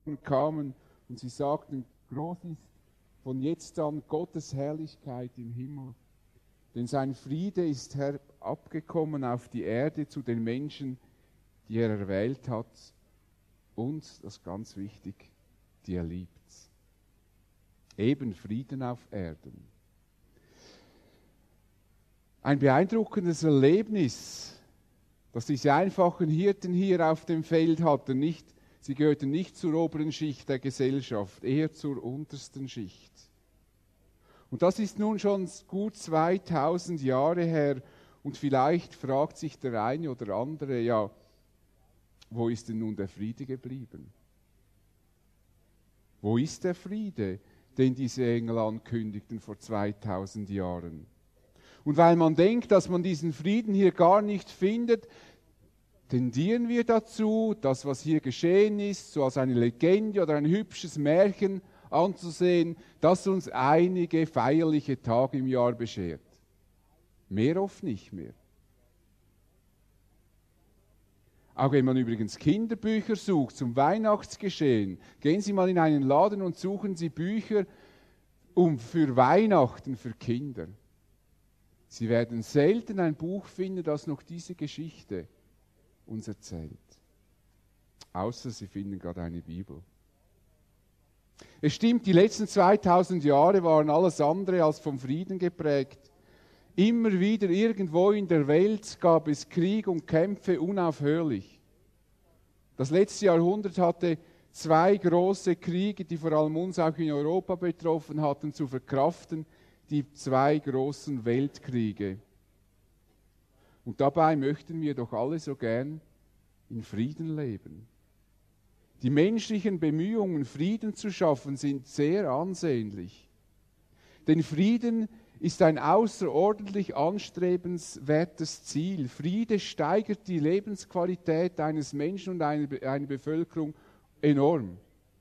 kamen und sie sagten, groß ist von jetzt an Gottes Herrlichkeit im Himmel. Denn sein Friede ist herabgekommen auf die Erde zu den Menschen, die er erwählt hat. Und, das ist ganz wichtig, die er liebt. Eben Frieden auf Erden. Ein beeindruckendes Erlebnis, das diese einfachen Hirten hier auf dem Feld hatten. Sie gehörten nicht zur oberen Schicht der Gesellschaft, eher zur untersten Schicht. Und das ist nun schon gut 2000 Jahre her und vielleicht fragt sich der eine oder andere, ja, wo ist denn nun der Friede geblieben? Wo ist der Friede, den diese Engel ankündigten vor 2000 Jahren? Und weil man denkt, dass man diesen Frieden hier gar nicht findet, tendieren wir dazu, das, was hier geschehen ist, so als eine Legende oder ein hübsches Märchen anzusehen, das uns einige feierliche Tage im Jahr beschert. Mehr oft nicht mehr. Auch wenn man übrigens Kinderbücher sucht zum Weihnachtsgeschehen, gehen Sie mal in einen Laden und suchen Sie Bücher für Weihnachten für Kinder. Sie werden selten ein Buch finden, das noch diese Geschichte uns erzählt. Außer Sie finden gerade eine Bibel. Es stimmt, die letzten 2000 Jahre waren alles andere als vom Frieden geprägt. Immer wieder irgendwo in der Welt gab es Krieg und Kämpfe unaufhörlich. Das letzte Jahrhundert hatte 2 große Kriege, die vor allem uns auch in Europa betroffen hatten, zu verkraften. Die 2 großen Weltkriege. Und dabei möchten wir doch alle so gern in Frieden leben. Die menschlichen Bemühungen, Frieden zu schaffen, sind sehr ansehnlich. Denn Frieden ist ein außerordentlich anstrebenswertes Ziel. Friede steigert die Lebensqualität eines Menschen und einer Bevölkerung enorm.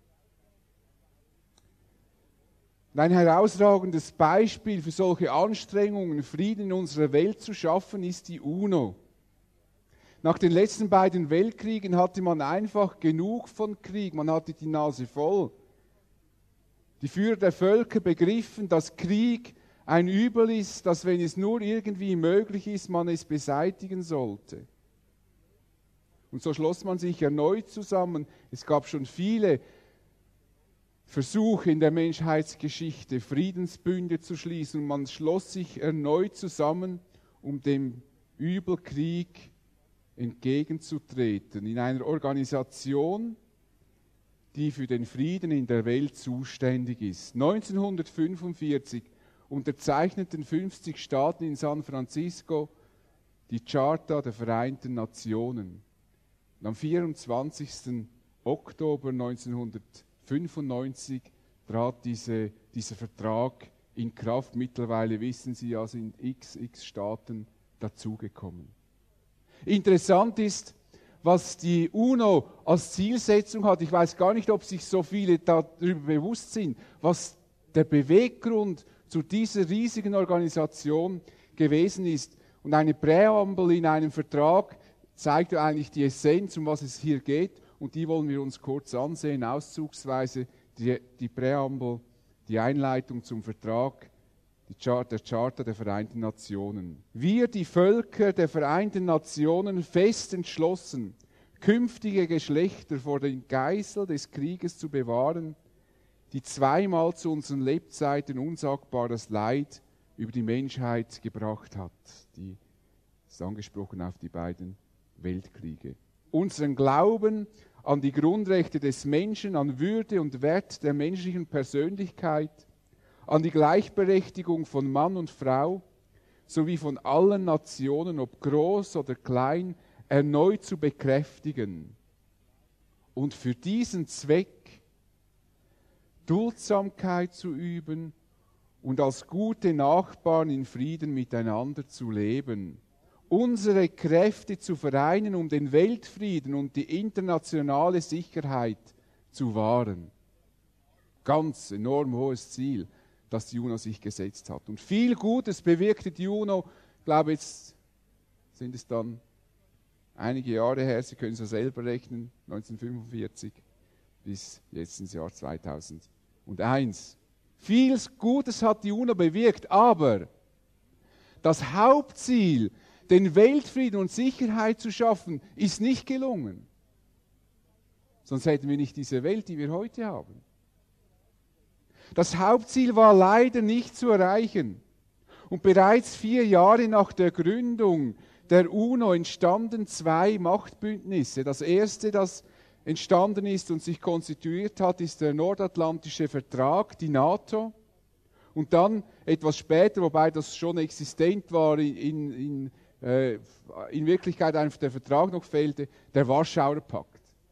Ein herausragendes Beispiel für solche Anstrengungen, Frieden in unserer Welt zu schaffen, ist die UNO. Nach den letzten beiden Weltkriegen hatte man einfach genug von Krieg, man hatte die Nase voll. Die Führer der Völker begriffen, dass Krieg ein Übel ist, dass wenn es nur irgendwie möglich ist, man es beseitigen sollte. Und so schloss man sich erneut zusammen. Es gab schon viele Versuche in der Menschheitsgeschichte, Friedensbünde zu schließen. Und man schloss sich erneut zusammen, um dem Übelkrieg entgegenzutreten. In einer Organisation, die für den Frieden in der Welt zuständig ist. 1945 unterzeichneten 50 Staaten in San Francisco die Charta der Vereinten Nationen. Und am 24. Oktober 1995 trat dieser Vertrag in Kraft. Mittlerweile wissen Sie ja, sind x Staaten dazugekommen. Interessant ist, was die UNO als Zielsetzung hat. Ich weiß gar nicht, ob sich so viele darüber bewusst sind, was der Beweggrund zu dieser riesigen Organisation gewesen ist. Und eine Präambel in einem Vertrag zeigt eigentlich die Essenz, um was es hier geht. Und die wollen wir uns kurz ansehen, auszugsweise die Präambel, die Einleitung zum Vertrag, der Charta der Vereinten Nationen. Wir, die Völker der Vereinten Nationen, fest entschlossen, künftige Geschlechter vor dem Geisel des Krieges zu bewahren, die zweimal zu unseren Lebzeiten unsagbares Leid über die Menschheit gebracht hat. Die ist angesprochen auf die beiden Weltkriege. Unseren Glauben an die Grundrechte des Menschen, an Würde und Wert der menschlichen Persönlichkeit, an die Gleichberechtigung von Mann und Frau sowie von allen Nationen, ob groß oder klein, erneut zu bekräftigen und für diesen Zweck Duldsamkeit zu üben und als gute Nachbarn in Frieden miteinander zu leben. Unsere Kräfte zu vereinen, um den Weltfrieden und die internationale Sicherheit zu wahren. Ganz enorm hohes Ziel, das die UNO sich gesetzt hat. Und viel Gutes bewirkte die UNO. Ich glaube, jetzt sind es dann einige Jahre her, Sie können es ja selber rechnen, 1945 bis jetzt ins Jahr 2001. Vieles Gutes hat die UNO bewirkt, aber das Hauptziel, den Weltfrieden und Sicherheit zu schaffen, ist nicht gelungen. Sonst hätten wir nicht diese Welt, die wir heute haben. Das Hauptziel war leider nicht zu erreichen. Und bereits 4 Jahre nach der Gründung der UNO entstanden 2 Machtbündnisse. Das erste, das entstanden ist und sich konstituiert hat, ist der Nordatlantische Vertrag, die NATO. Und dann etwas später, wobei das schon existent war, in Wirklichkeit einfach der Vertrag noch fehlte, der Warschauer Pakt.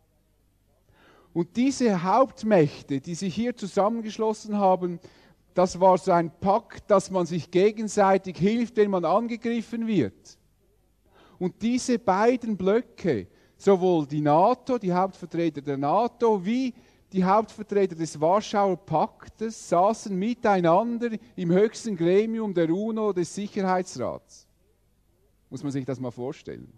Und diese Hauptmächte, die sich hier zusammengeschlossen haben, das war so ein Pakt, dass man sich gegenseitig hilft, wenn man angegriffen wird. Und diese beiden Blöcke, sowohl die NATO, die Hauptvertreter der NATO, wie die Hauptvertreter des Warschauer Paktes, saßen miteinander im höchsten Gremium der UNO, des Sicherheitsrats. Muss man sich das mal vorstellen.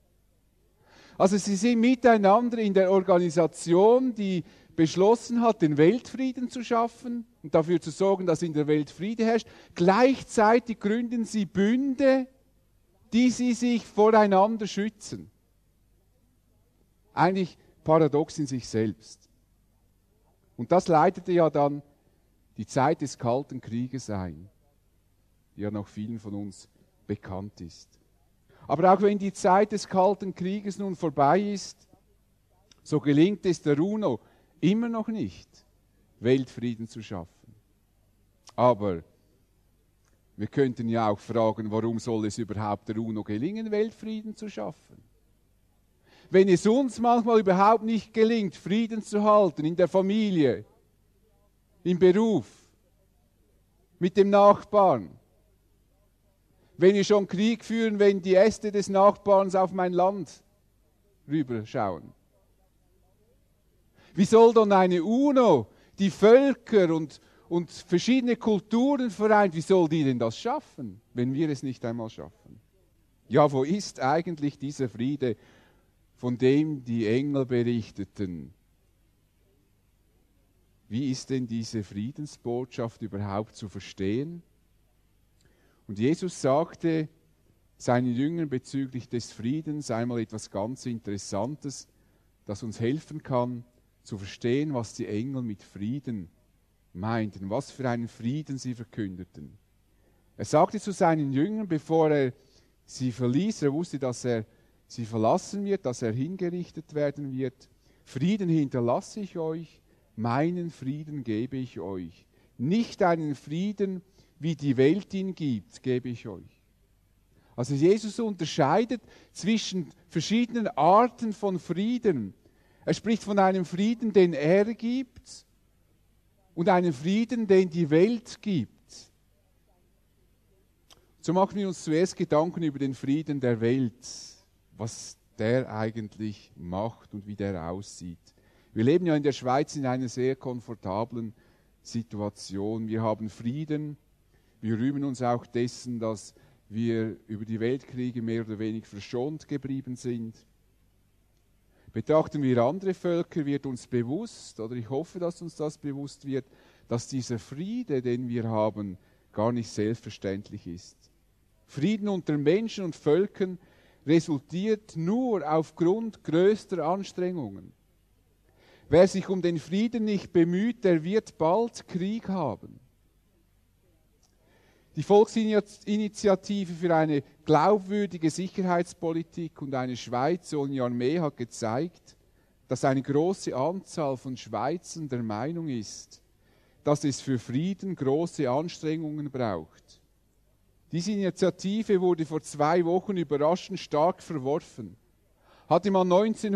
Also sie sind miteinander in der Organisation, die beschlossen hat, den Weltfrieden zu schaffen und dafür zu sorgen, dass in der Welt Friede herrscht. Gleichzeitig gründen sie Bünde, die sie sich voreinander schützen. Eigentlich paradox in sich selbst. Und das leitete ja dann die Zeit des Kalten Krieges ein, die ja noch vielen von uns bekannt ist. Aber auch wenn die Zeit des Kalten Krieges nun vorbei ist, so gelingt es der UNO immer noch nicht, Weltfrieden zu schaffen. Aber wir könnten ja auch fragen, warum soll es überhaupt der UNO gelingen, Weltfrieden zu schaffen? Wenn es uns manchmal überhaupt nicht gelingt, Frieden zu halten in der Familie, im Beruf, mit dem Nachbarn, wenn wir schon Krieg führen, wenn die Äste des Nachbarns auf mein Land rüberschauen. Wie soll dann eine UNO, die Völker und verschiedene Kulturen vereint, wie soll die denn das schaffen, wenn wir es nicht einmal schaffen? Ja, wo ist eigentlich dieser Friede, von dem die Engel berichteten? Wie ist denn diese Friedensbotschaft überhaupt zu verstehen? Und Jesus sagte seinen Jüngern bezüglich des Friedens einmal etwas ganz Interessantes, das uns helfen kann, zu verstehen, was die Engel mit Frieden meinten, was für einen Frieden sie verkündeten. Er sagte zu seinen Jüngern, bevor er sie verließ, er wusste, dass er sie verlassen wird, dass er hingerichtet werden wird: Frieden hinterlasse ich euch, meinen Frieden gebe ich euch. Nicht einen Frieden, wie die Welt ihn gibt, gebe ich euch. Also Jesus unterscheidet zwischen verschiedenen Arten von Frieden. Er spricht von einem Frieden, den er gibt, und einem Frieden, den die Welt gibt. So machen wir uns zuerst Gedanken über den Frieden der Welt, was der eigentlich macht und wie der aussieht. Wir leben ja in der Schweiz in einer sehr komfortablen Situation. Wir haben Frieden. Wir rühmen uns auch dessen, dass wir über die Weltkriege mehr oder weniger verschont geblieben sind. Betrachten wir andere Völker, wird uns bewusst, oder ich hoffe, dass uns das bewusst wird, dass dieser Friede, den wir haben, gar nicht selbstverständlich ist. Frieden unter Menschen und Völkern resultiert nur aufgrund größter Anstrengungen. Wer sich um den Frieden nicht bemüht, der wird bald Krieg haben. Die Volksinitiative für eine glaubwürdige Sicherheitspolitik und eine Schweiz ohne Armee hat gezeigt, dass eine große Anzahl von Schweizern der Meinung ist, dass es für Frieden große Anstrengungen braucht. Diese Initiative wurde vor 2 Wochen überraschend stark verworfen. Hatte man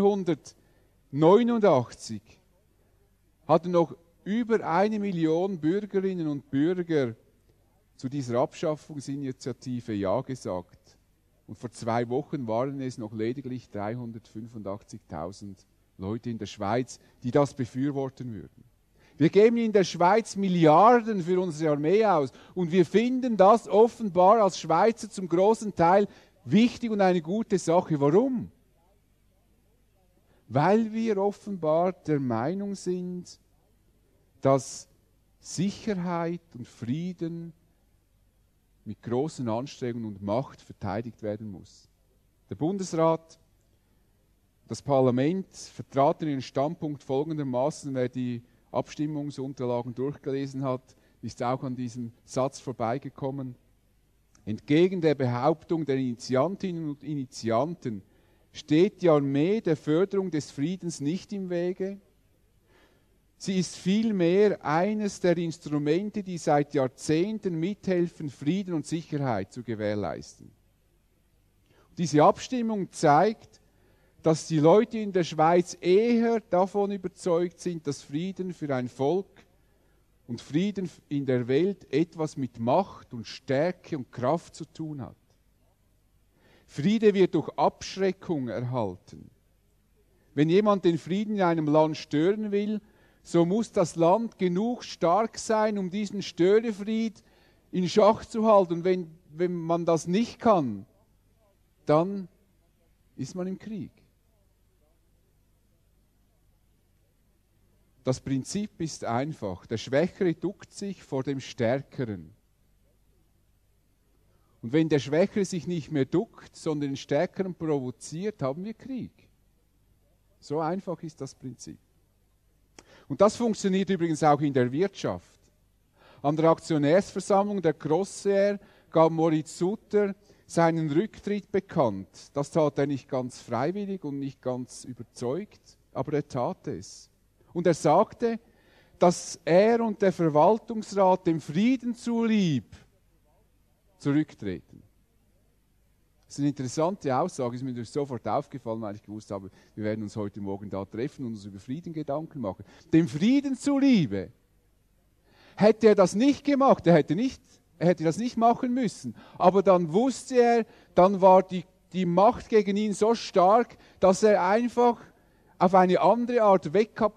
1989, hatten noch über 1 Million Bürgerinnen und Bürger zu dieser Abschaffungsinitiative Ja gesagt. Und vor 2 Wochen waren es noch lediglich 385.000 Leute in der Schweiz, die das befürworten würden. Wir geben in der Schweiz Milliarden für unsere Armee aus und wir finden das offenbar als Schweizer zum großen Teil wichtig und eine gute Sache. Warum? weil wir offenbar der Meinung sind, dass Sicherheit und Frieden mit großen Anstrengungen und Macht verteidigt werden muss. Der Bundesrat, das Parlament vertraten ihren Standpunkt folgendermaßen: Wer die Abstimmungsunterlagen durchgelesen hat, ist auch an diesem Satz vorbeigekommen. Entgegen der Behauptung der Initiantinnen und Initianten steht die Armee der Förderung des Friedens nicht im Wege. Sie ist vielmehr eines der Instrumente, die seit Jahrzehnten mithelfen, Frieden und Sicherheit zu gewährleisten. Diese Abstimmung zeigt, dass die Leute in der Schweiz eher davon überzeugt sind, dass Frieden für ein Volk und Frieden in der Welt etwas mit Macht und Stärke und Kraft zu tun hat. Friede wird durch Abschreckung erhalten. Wenn jemand den Frieden in einem Land stören will, so muss das Land genug stark sein, um diesen Störefried in Schach zu halten. Und wenn man das nicht kann, dann ist man im Krieg. Das Prinzip ist einfach. Der Schwächere duckt sich vor dem Stärkeren. Und wenn der Schwächere sich nicht mehr duckt, sondern den Stärkeren provoziert, haben wir Krieg. So einfach ist das Prinzip. Und das funktioniert übrigens auch in der Wirtschaft. An der Aktionärsversammlung der Crossair gab Moritz Sutter seinen Rücktritt bekannt. Das tat er nicht ganz freiwillig und nicht ganz überzeugt, aber er tat es. Und er sagte, dass er und der Verwaltungsrat dem Frieden zulieb zurücktreten. Das ist eine interessante Aussage, ist mir sofort aufgefallen, weil ich gewusst habe, wir werden uns heute Morgen da treffen und uns über Frieden Gedanken machen. Dem Frieden zuliebe. Hätte er das nicht gemacht, er hätte das nicht machen müssen. Aber dann wusste er, dann war die Macht gegen ihn so stark, dass er einfach auf eine andere Art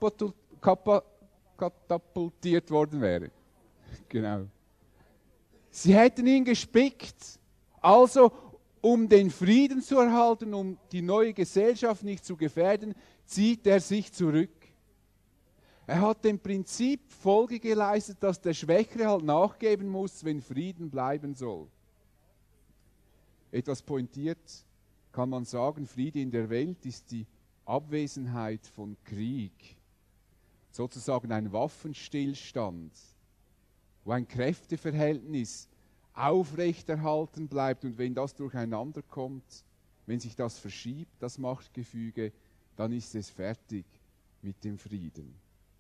wegkatapultiert worden wäre. Genau. Sie hätten ihn gespickt. Also, um den Frieden zu erhalten, um die neue Gesellschaft nicht zu gefährden, zieht er sich zurück. Er hat dem Prinzip Folge geleistet, dass der Schwächere halt nachgeben muss, wenn Frieden bleiben soll. Etwas pointiert kann man sagen, Friede in der Welt ist die Abwesenheit von Krieg. Sozusagen ein Waffenstillstand, wo ein Kräfteverhältnis aufrechterhalten bleibt, und wenn das durcheinander kommt, wenn sich das verschiebt, das Machtgefüge, dann ist es fertig mit dem Frieden.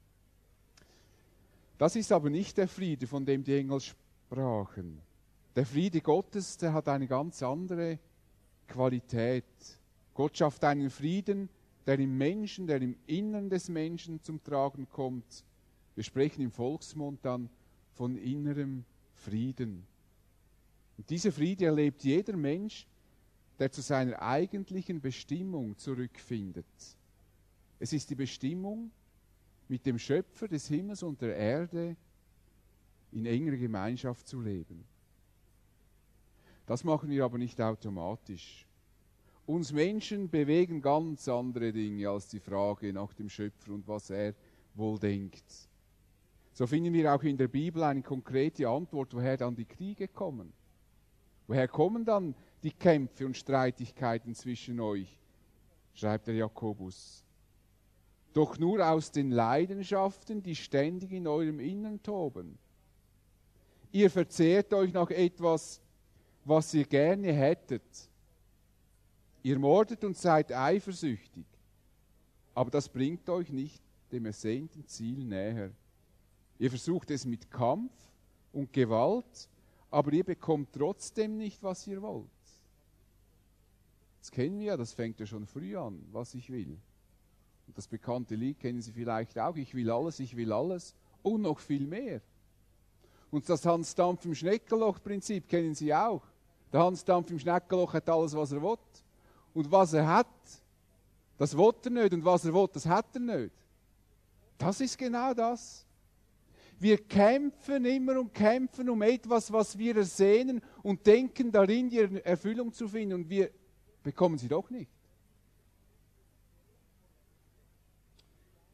Das ist aber nicht der Friede, von dem die Engel sprachen. Der Friede Gottes, der hat eine ganz andere Qualität. Gott schafft einen Frieden, der im Menschen, der im Innern des Menschen zum Tragen kommt. Wir sprechen im Volksmund dann von innerem Frieden. Und dieser Friede erlebt jeder Mensch, der zu seiner eigentlichen Bestimmung zurückfindet. Es ist die Bestimmung, mit dem Schöpfer des Himmels und der Erde in enger Gemeinschaft zu leben. Das machen wir aber nicht automatisch. Uns Menschen bewegen ganz andere Dinge als die Frage nach dem Schöpfer und was er wohl denkt. So finden wir auch in der Bibel eine konkrete Antwort, woher dann die Kriege kommen. Woher kommen dann die Kämpfe und Streitigkeiten zwischen euch, schreibt der Jakobus. Doch nur aus den Leidenschaften, die ständig in eurem Innern toben. Ihr verzehrt euch nach etwas, was ihr gerne hättet. Ihr mordet und seid eifersüchtig, aber das bringt euch nicht dem ersehnten Ziel näher. Ihr versucht es mit Kampf und Gewalt, aber ihr bekommt trotzdem nicht, was ihr wollt. Das kennen wir ja, das fängt ja schon früh an, was ich will. Und das bekannte Lied kennen Sie vielleicht auch, ich will alles und noch viel mehr. Und das Hans-Dampf im Schneckenloch-Prinzip kennen Sie auch. Der Hans-Dampf im Schneckenloch hat alles, was er will. Und was er hat, das will er nicht. Und was er will, das hat er nicht. Das ist genau das. Wir kämpfen immer und kämpfen um etwas, was wir ersehnen und denken darin, die Erfüllung zu finden. Und wir bekommen sie doch nicht.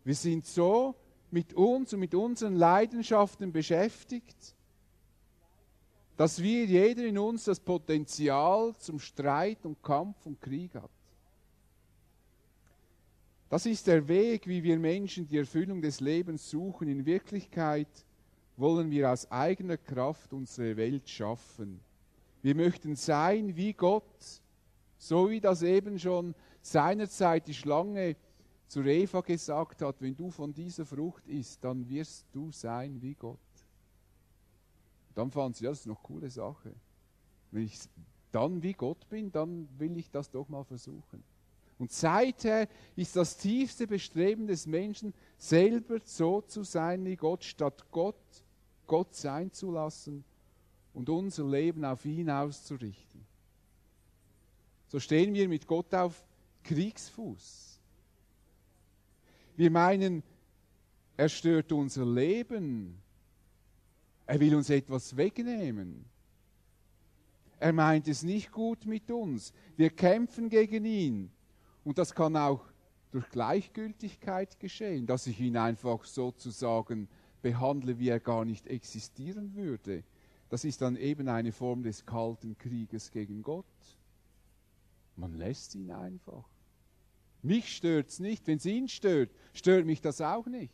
Wir sind so mit uns und mit unseren Leidenschaften beschäftigt, dass jeder in uns das Potenzial zum Streit und Kampf und Krieg hat. Das ist der Weg, wie wir Menschen die Erfüllung des Lebens suchen. In Wirklichkeit wollen wir aus eigener Kraft unsere Welt schaffen. Wir möchten sein wie Gott, so wie das eben schon seinerzeit die Schlange zu Eva gesagt hat, wenn du von dieser Frucht isst, dann wirst du sein wie Gott. Dann fand sie, ja, das ist noch eine coole Sache. Wenn ich dann wie Gott bin, dann will ich das doch mal versuchen. Und seither ist das tiefste Bestreben des Menschen, selber so zu sein wie Gott, statt Gott sein zu lassen und unser Leben auf ihn auszurichten. So stehen wir mit Gott auf Kriegsfuß. Wir meinen, er stört unser Leben. Er will uns etwas wegnehmen. Er meint es nicht gut mit uns. Wir kämpfen gegen ihn. Und das kann auch durch Gleichgültigkeit geschehen, dass ich ihn einfach sozusagen behandle, wie er gar nicht existieren würde. Das ist dann eben eine Form des kalten Krieges gegen Gott. Man lässt ihn einfach. Mich stört es nicht. Wenn es ihn stört, stört mich das auch nicht.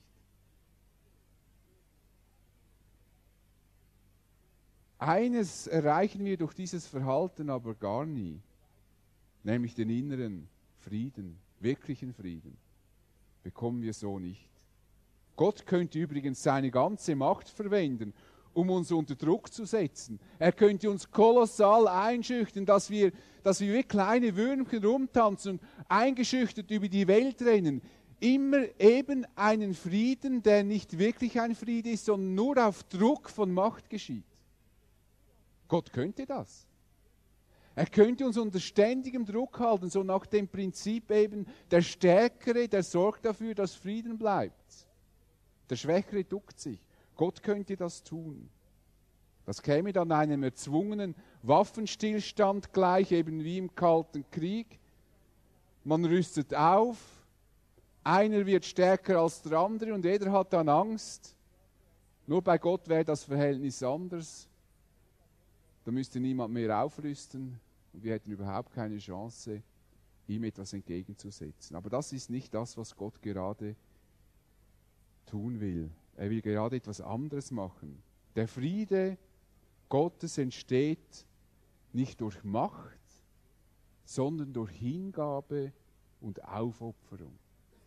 Eines erreichen wir durch dieses Verhalten aber gar nie, nämlich den inneren Frieden, wirklichen Frieden, bekommen wir so nicht. Gott könnte übrigens seine ganze Macht verwenden, um uns unter Druck zu setzen. Er könnte uns kolossal einschüchtern, dass wir wie kleine Würmchen rumtanzen und eingeschüchtert über die Welt rennen. Immer eben einen Frieden, der nicht wirklich ein Friede ist, sondern nur auf Druck von Macht geschieht. Gott könnte das. Er könnte uns unter ständigem Druck halten, so nach dem Prinzip eben, der Stärkere, der sorgt dafür, dass Frieden bleibt. Der Schwächere duckt sich. Gott könnte das tun. Das käme dann einem erzwungenen Waffenstillstand gleich, eben wie im Kalten Krieg. Man rüstet auf, einer wird stärker als der andere und jeder hat dann Angst. Nur bei Gott wäre das Verhältnis anders. Da müsste niemand mehr aufrüsten und wir hätten überhaupt keine Chance, ihm etwas entgegenzusetzen. Aber das ist nicht das, was Gott gerade tun will. Er will gerade etwas anderes machen. Der Friede Gottes entsteht nicht durch Macht, sondern durch Hingabe und Aufopferung.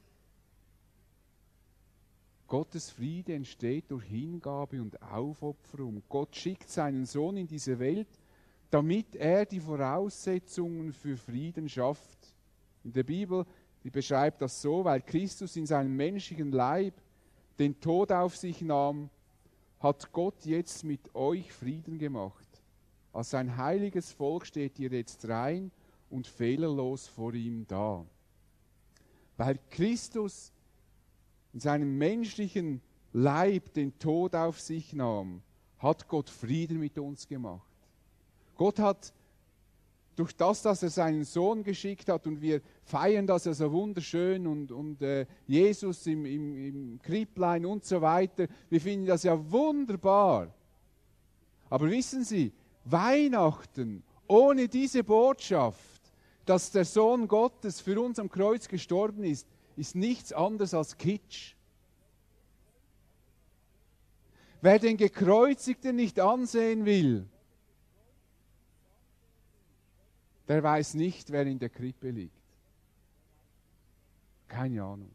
Gottes Friede entsteht durch Hingabe und Aufopferung. Gott schickt seinen Sohn in diese Welt, damit er die Voraussetzungen für Frieden schafft. In der Bibel, die beschreibt das so, weil Christus in seinem menschlichen Leib den Tod auf sich nahm, hat Gott jetzt mit euch Frieden gemacht. Als sein heiliges Volk steht ihr jetzt rein und fehlerlos vor ihm da. Weil Christus in seinem menschlichen Leib den Tod auf sich nahm, hat Gott Frieden mit uns gemacht. Gott hat durch das, dass er seinen Sohn geschickt hat, und wir feiern das ja so wunderschön und Jesus im Kripplein und so weiter, wir finden das ja wunderbar. Aber wissen Sie, Weihnachten ohne diese Botschaft, dass der Sohn Gottes für uns am Kreuz gestorben ist nichts anderes als Kitsch. Wer den Gekreuzigten nicht ansehen will, der weiß nicht, wer in der Krippe liegt. Keine Ahnung.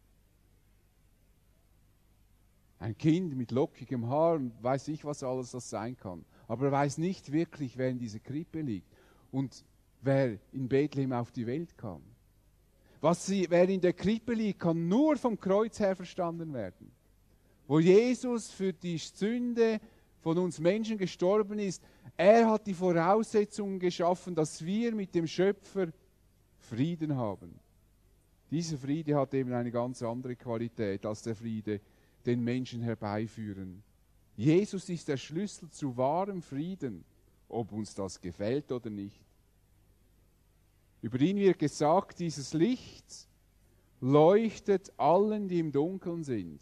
Ein Kind mit lockigem Haar und weiß ich, was alles das sein kann. Aber er weiß nicht wirklich, wer in dieser Krippe liegt und wer in Bethlehem auf die Welt kam. Wer in der Krippe liegt, kann nur vom Kreuz her verstanden werden. Wo Jesus für die Sünde von uns Menschen gestorben ist, er hat die Voraussetzungen geschaffen, dass wir mit dem Schöpfer Frieden haben. Dieser Friede hat eben eine ganz andere Qualität als der Friede, den Menschen herbeiführen. Jesus ist der Schlüssel zu wahrem Frieden, ob uns das gefällt oder nicht. Über ihn wird gesagt, dieses Licht, leuchtet allen, die im Dunkeln sind.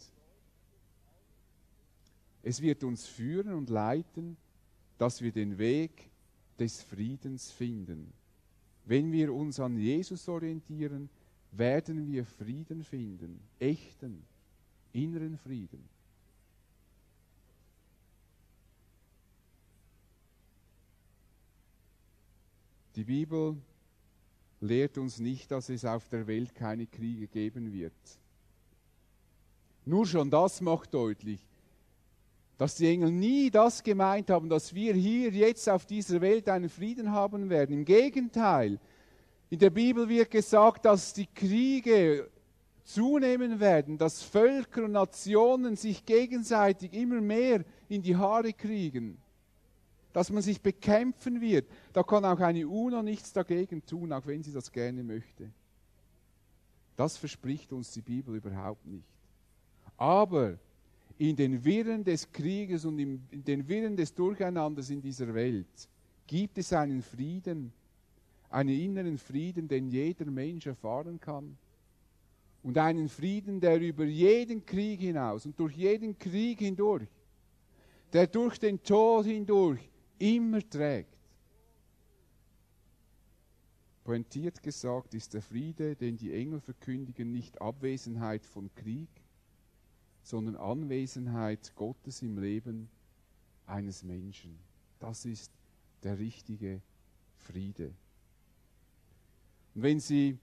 Es wird uns führen und leiten, dass wir den Weg des Friedens finden. Wenn wir uns an Jesus orientieren, werden wir Frieden finden, echten, inneren Frieden. Die Bibel lehrt uns nicht, dass es auf der Welt keine Kriege geben wird. Nur schon das macht deutlich, dass die Engel nie das gemeint haben, dass wir hier jetzt auf dieser Welt einen Frieden haben werden. Im Gegenteil, in der Bibel wird gesagt, dass die Kriege zunehmen werden, dass Völker und Nationen sich gegenseitig immer mehr in die Haare kriegen, dass man sich bekämpfen wird. Da kann auch eine UNO nichts dagegen tun, auch wenn sie das gerne möchte. Das verspricht uns die Bibel überhaupt nicht. Aber in den Wirren des Krieges und in den Wirren des Durcheinanders in dieser Welt gibt es einen Frieden, einen inneren Frieden, den jeder Mensch erfahren kann. Und einen Frieden, der über jeden Krieg hinaus und durch jeden Krieg hindurch, der durch den Tod hindurch immer trägt. Pointiert gesagt ist der Friede, den die Engel verkündigen, nicht Abwesenheit von Krieg, sondern Anwesenheit Gottes im Leben eines Menschen. Das ist der richtige Friede. Und wenn Sie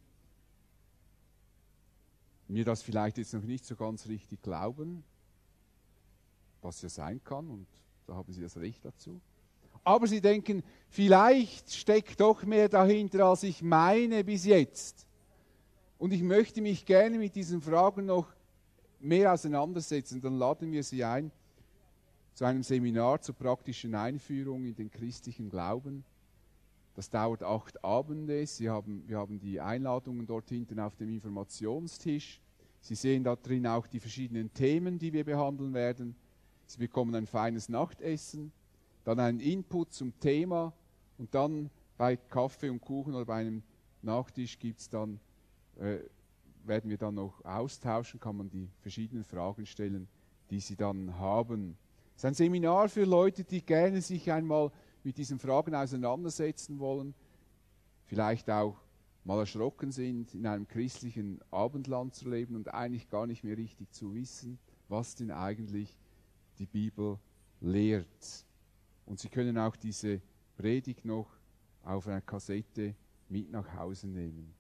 mir das vielleicht jetzt noch nicht so ganz richtig glauben, was ja sein kann, und da haben Sie das Recht dazu, aber Sie denken, vielleicht steckt doch mehr dahinter, als ich meine bis jetzt. Und ich möchte mich gerne mit diesen Fragen noch mehr auseinandersetzen, dann laden wir Sie ein zu einem Seminar zur praktischen Einführung in den christlichen Glauben. Das dauert 8 Abende. Wir haben die Einladungen dort hinten auf dem Informationstisch. Sie sehen da drin auch die verschiedenen Themen, die wir behandeln werden. Sie bekommen ein feines Nachtessen, dann einen Input zum Thema und dann bei Kaffee und Kuchen oder bei einem Nachtisch werden wir dann noch austauschen, kann man die verschiedenen Fragen stellen, die Sie dann haben. Es ist ein Seminar für Leute, die gerne sich einmal mit diesen Fragen auseinandersetzen wollen, vielleicht auch mal erschrocken sind, in einem christlichen Abendland zu leben und eigentlich gar nicht mehr richtig zu wissen, was denn eigentlich die Bibel lehrt. Und Sie können auch diese Predigt noch auf einer Kassette mit nach Hause nehmen.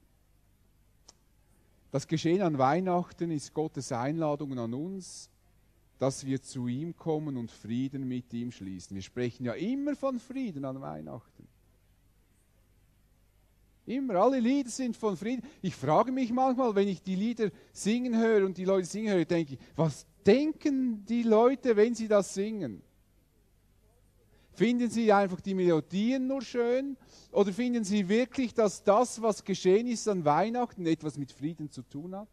Das Geschehen an Weihnachten ist Gottes Einladung an uns, dass wir zu ihm kommen und Frieden mit ihm schließen. Wir sprechen ja immer von Frieden an Weihnachten. Immer, alle Lieder sind von Frieden. Ich frage mich manchmal, wenn ich die Lieder singen höre und die Leute singen höre, denke ich, was denken die Leute, wenn sie das singen? Finden Sie einfach die Melodien nur schön oder finden Sie wirklich, dass das, was geschehen ist an Weihnachten, etwas mit Frieden zu tun hat?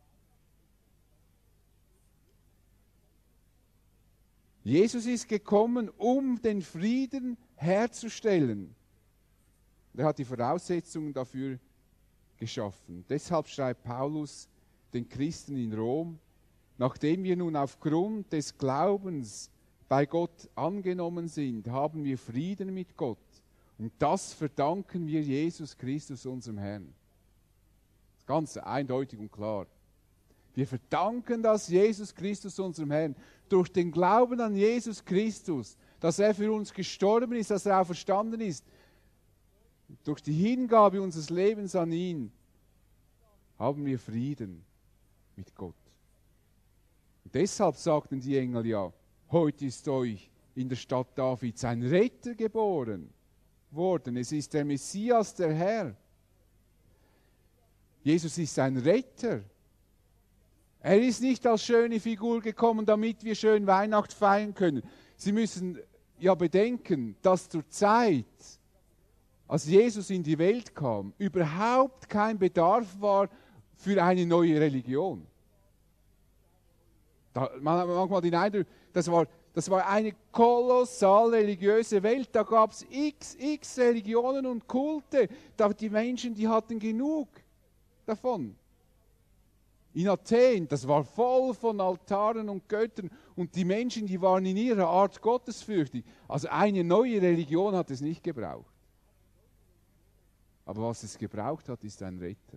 Jesus ist gekommen, um den Frieden herzustellen. Er hat die Voraussetzungen dafür geschaffen. Deshalb schreibt Paulus den Christen in Rom, nachdem wir nun aufgrund des Glaubens bei Gott angenommen sind, haben wir Frieden mit Gott. Und das verdanken wir Jesus Christus, unserem Herrn. Das ist ganz eindeutig und klar. Wir verdanken das Jesus Christus, unserem Herrn, durch den Glauben an Jesus Christus, dass er für uns gestorben ist, dass er auferstanden ist. Durch die Hingabe unseres Lebens an ihn haben wir Frieden mit Gott. Und deshalb sagten die Engel ja, heute ist euch in der Stadt Davids ein Retter geboren worden. Es ist der Messias, der Herr. Jesus ist ein Retter. Er ist nicht als schöne Figur gekommen, damit wir schön Weihnacht feiern können. Sie müssen ja bedenken, dass zur Zeit, als Jesus in die Welt kam, überhaupt kein Bedarf war für eine neue Religion. Man hat manchmal den Eindruck, das war eine kolossal religiöse Welt. Da gab es x Religionen und Kulte. Die Menschen, die hatten genug davon. In Athen, das war voll von Altaren und Göttern und die Menschen, die waren in ihrer Art gottesfürchtig. Also eine neue Religion hat es nicht gebraucht. Aber was es gebraucht hat, ist ein Retter.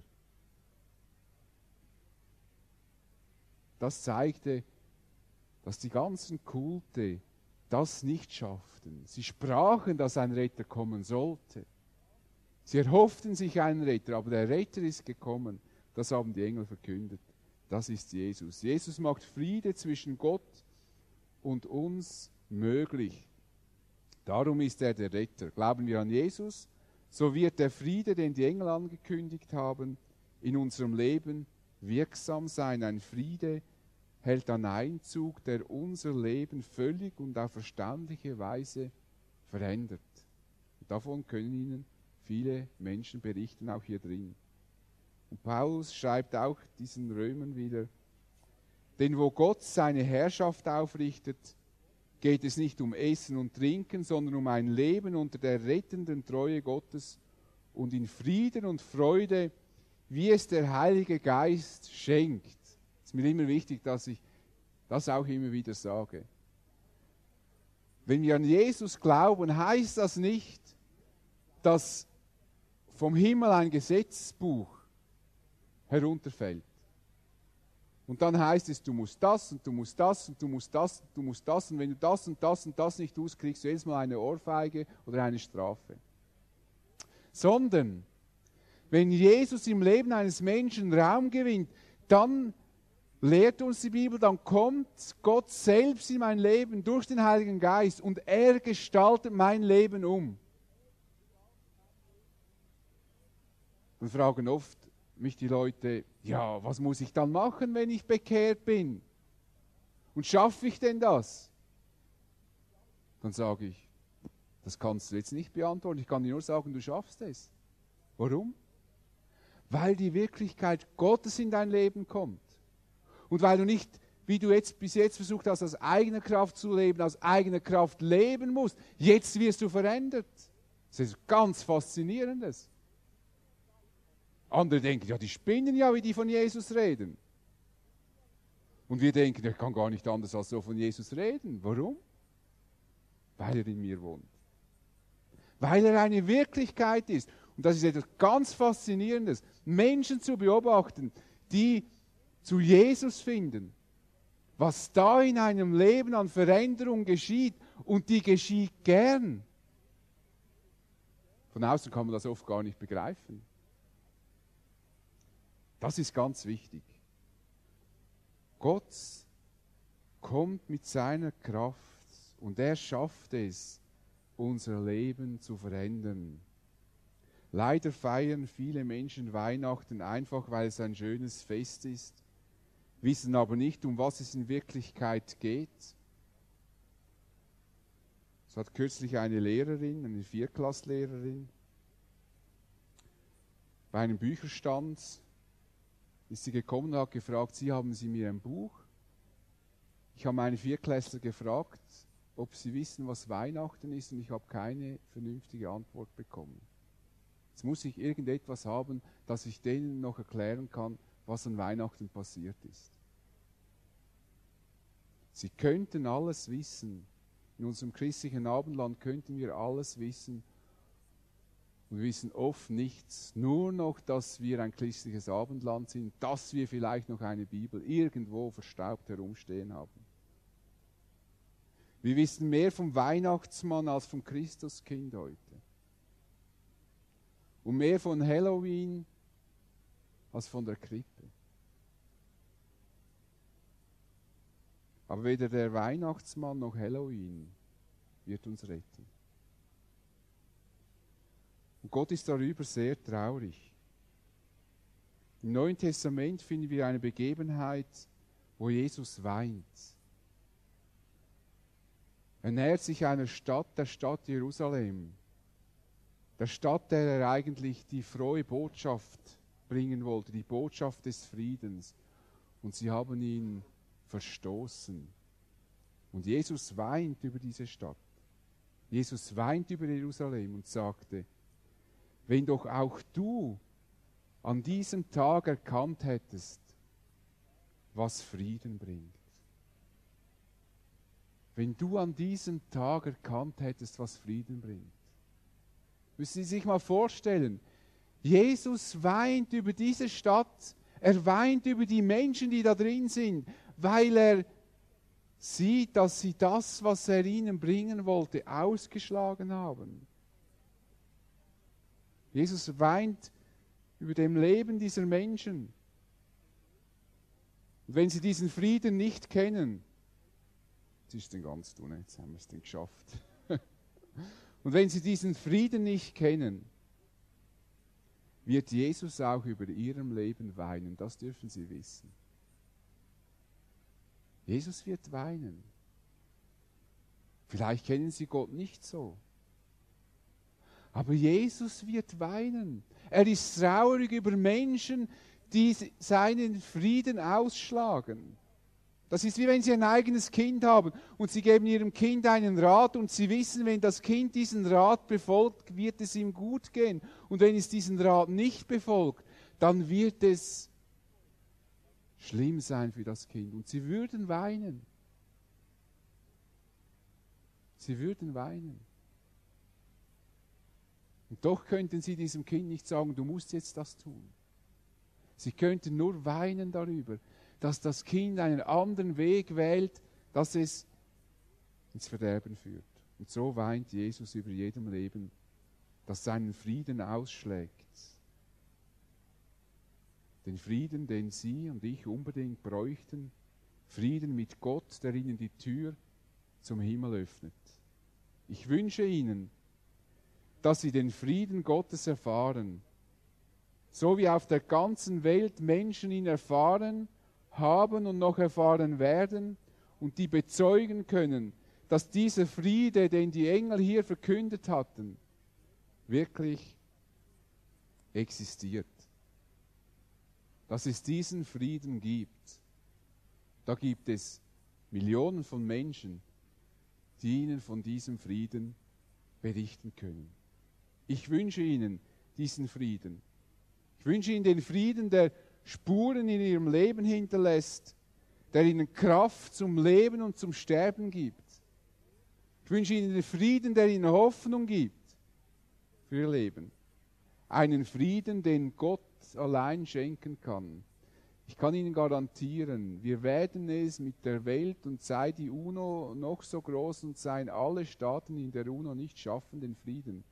Das zeigte, dass die ganzen Kulte das nicht schafften. Sie sprachen, dass ein Retter kommen sollte. Sie erhofften sich einen Retter, aber der Retter ist gekommen. Das haben die Engel verkündet. Das ist Jesus. Jesus macht Friede zwischen Gott und uns möglich. Darum ist er der Retter. Glauben wir an Jesus, so wird der Friede, den die Engel angekündigt haben, in unserem Leben wirksam sein. Ein Friede hält einen Einzug, der unser Leben völlig und auf verständliche Weise verändert. Und davon können Ihnen viele Menschen berichten, auch hier drin. Und Paulus schreibt auch diesen Römern wieder, denn wo Gott seine Herrschaft aufrichtet, geht es nicht um Essen und Trinken, sondern um ein Leben unter der rettenden Treue Gottes und in Frieden und Freude, wie es der Heilige Geist schenkt. Es ist mir immer wichtig, dass ich das auch immer wieder sage. Wenn wir an Jesus glauben, heißt das nicht, dass vom Himmel ein Gesetzbuch herunterfällt. Und dann heißt es, du musst das und du musst das und du musst das und du musst das und wenn du das und das und das nicht tust, kriegst du jedes Mal eine Ohrfeige oder eine Strafe. Sondern, wenn Jesus im Leben eines Menschen Raum gewinnt, dann lehrt uns die Bibel, dann kommt Gott selbst in mein Leben durch den Heiligen Geist und er gestaltet mein Leben um. Dann fragen oft mich die Leute, ja, was muss ich dann machen, wenn ich bekehrt bin? Und schaffe ich denn das? Dann sage ich, das kannst du jetzt nicht beantworten. Ich kann dir nur sagen, du schaffst es. Warum? Weil die Wirklichkeit Gottes in dein Leben kommt. Und weil du nicht, wie du jetzt bis jetzt versucht hast, aus eigener Kraft zu leben, aus eigener Kraft leben musst. Jetzt wirst du verändert. Das ist ganz Faszinierendes. Andere denken, ja, die spinnen ja, wie die von Jesus reden. Und wir denken, ich kann gar nicht anders als so von Jesus reden. Warum? Weil er in mir wohnt. Weil er eine Wirklichkeit ist. Und das ist etwas ganz Faszinierendes. Menschen zu beobachten, die zu Jesus finden. Was da in einem Leben an Veränderung geschieht. Und die geschieht gern. Von außen kann man das oft gar nicht begreifen. Das ist ganz wichtig. Gott kommt mit seiner Kraft und er schafft es, unser Leben zu verändern. Leider feiern viele Menschen Weihnachten einfach, weil es ein schönes Fest ist, wissen aber nicht, um was es in Wirklichkeit geht. Es hat kürzlich eine Lehrerin, eine Viertklasslehrerin, bei einem Bücherstand ist sie gekommen und hat gefragt, haben Sie mir ein Buch? Ich habe meine Viertklässler gefragt, ob sie wissen, was Weihnachten ist und ich habe keine vernünftige Antwort bekommen. Jetzt muss ich irgendetwas haben, dass ich denen noch erklären kann, was an Weihnachten passiert ist. Sie könnten alles wissen. In unserem christlichen Abendland könnten wir alles wissen. Und wir wissen oft nichts, nur noch, dass wir ein christliches Abendland sind, dass wir vielleicht noch eine Bibel irgendwo verstaubt herumstehen haben. Wir wissen mehr vom Weihnachtsmann als vom Christuskind heute. Und mehr von Halloween als von der Krippe. Aber weder der Weihnachtsmann noch Halloween wird uns retten. Und Gott ist darüber sehr traurig. Im Neuen Testament finden wir eine Begebenheit, wo Jesus weint. Er nähert sich einer Stadt, der Stadt Jerusalem. Der Stadt, der er eigentlich die frohe Botschaft bringen wollte, die Botschaft des Friedens. Und sie haben ihn verstoßen. Und Jesus weint über diese Stadt. Jesus weint über Jerusalem und sagte, wenn doch auch du an diesem Tag erkannt hättest, was Frieden bringt. Wenn du an diesem Tag erkannt hättest, was Frieden bringt. Müssen Sie sich mal vorstellen, Jesus weint über diese Stadt, er weint über die Menschen, die da drin sind, weil er sieht, dass sie das, was er ihnen bringen wollte, ausgeschlagen haben. Jesus weint über dem Leben dieser Menschen. Und wenn sie diesen Frieden nicht kennen, jetzt ist es den ganz tun, jetzt haben wir es denn geschafft. Und wenn sie diesen Frieden nicht kennen, wird Jesus auch über ihrem Leben weinen. Das dürfen Sie wissen. Jesus wird weinen. Vielleicht kennen Sie Gott nicht so. Aber Jesus wird weinen. Er ist traurig über Menschen, die seinen Frieden ausschlagen. Das ist wie wenn Sie ein eigenes Kind haben und Sie geben Ihrem Kind einen Rat und Sie wissen, wenn das Kind diesen Rat befolgt, wird es ihm gut gehen. Und wenn es diesen Rat nicht befolgt, dann wird es schlimm sein für das Kind. Und Sie würden weinen. Sie würden weinen. Und doch könnten Sie diesem Kind nicht sagen, du musst jetzt das tun. Sie könnten nur weinen darüber, dass das Kind einen anderen Weg wählt, dass es ins Verderben führt. Und so weint Jesus über jedem Leben, das seinen Frieden ausschlägt. Den Frieden, den Sie und ich unbedingt bräuchten. Frieden mit Gott, der Ihnen die Tür zum Himmel öffnet. Ich wünsche Ihnen, dass Sie den Frieden Gottes erfahren, so wie auf der ganzen Welt Menschen ihn erfahren, haben und noch erfahren werden und die bezeugen können, dass dieser Friede, den die Engel hier verkündet hatten, wirklich existiert. Dass es diesen Frieden gibt. Da gibt es Millionen von Menschen, die Ihnen von diesem Frieden berichten können. Ich wünsche Ihnen diesen Frieden. Ich wünsche Ihnen den Frieden, der Spuren in Ihrem Leben hinterlässt, der Ihnen Kraft zum Leben und zum Sterben gibt. Ich wünsche Ihnen den Frieden, der Ihnen Hoffnung gibt für Ihr Leben. Einen Frieden, den Gott allein schenken kann. Ich kann Ihnen garantieren, wir werden es mit der Welt und sei die UNO noch so groß und seien alle Staaten in der UNO nicht schaffen, den Frieden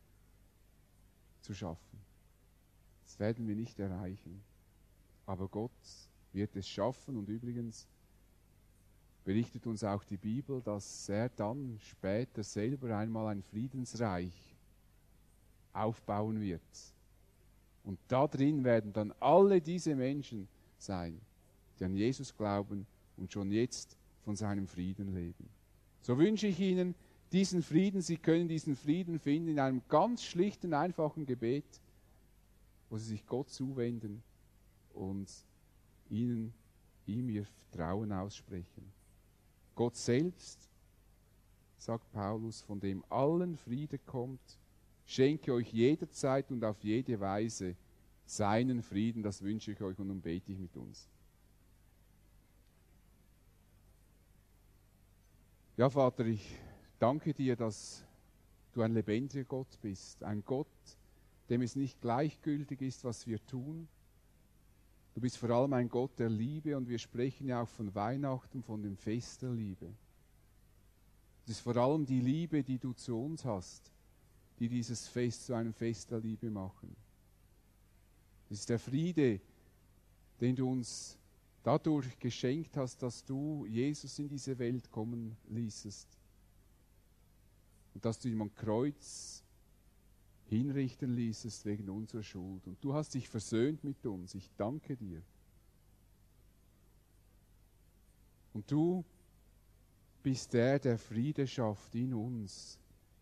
zu schaffen. Das werden wir nicht erreichen. Aber Gott wird es schaffen und übrigens berichtet uns auch die Bibel, dass er dann später selber einmal ein Friedensreich aufbauen wird. Und da drin werden dann alle diese Menschen sein, die an Jesus glauben und schon jetzt von seinem Frieden leben. So wünsche ich Ihnen diesen Frieden. Sie können diesen Frieden finden in einem ganz schlichten, einfachen Gebet, wo Sie sich Gott zuwenden und ihm ihr Vertrauen aussprechen. Gott selbst, sagt Paulus, von dem allen Friede kommt, schenke euch jederzeit und auf jede Weise seinen Frieden. Das wünsche ich euch und nun bete ich mit uns. Ja, Vater, ich danke dir, dass du ein lebendiger Gott bist. Ein Gott, dem es nicht gleichgültig ist, was wir tun. Du bist vor allem ein Gott der Liebe und wir sprechen ja auch von Weihnachten, von dem Fest der Liebe. Es ist vor allem die Liebe, die du zu uns hast, die dieses Fest zu einem Fest der Liebe machen. Es ist der Friede, den du uns dadurch geschenkt hast, dass du Jesus in diese Welt kommen ließest und dass du ihm am Kreuz hinrichten ließest wegen unserer Schuld. Und du hast dich versöhnt mit uns. Ich danke dir. Und du bist der, der Friede schafft in uns.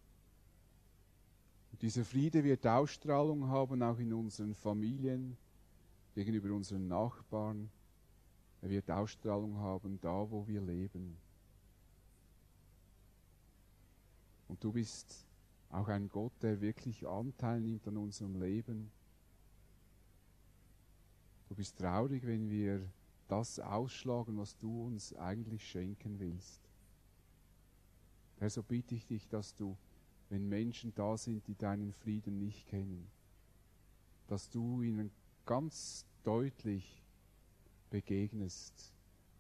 Und dieser Friede wird Ausstrahlung haben, auch in unseren Familien, gegenüber unseren Nachbarn. Er wird Ausstrahlung haben, da wo wir leben. Und du bist auch ein Gott, der wirklich Anteil nimmt an unserem Leben. Du bist traurig, wenn wir das ausschlagen, was du uns eigentlich schenken willst. Herr, so bitte ich dich, dass du, wenn Menschen da sind, die deinen Frieden nicht kennen, dass du ihnen ganz deutlich begegnest,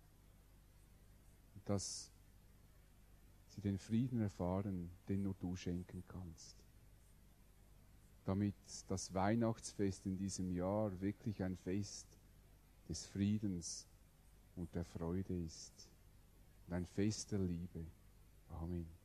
dass sie den Frieden erfahren, den nur du schenken kannst. Damit das Weihnachtsfest in diesem Jahr wirklich ein Fest des Friedens und der Freude ist und ein Fest der Liebe. Amen.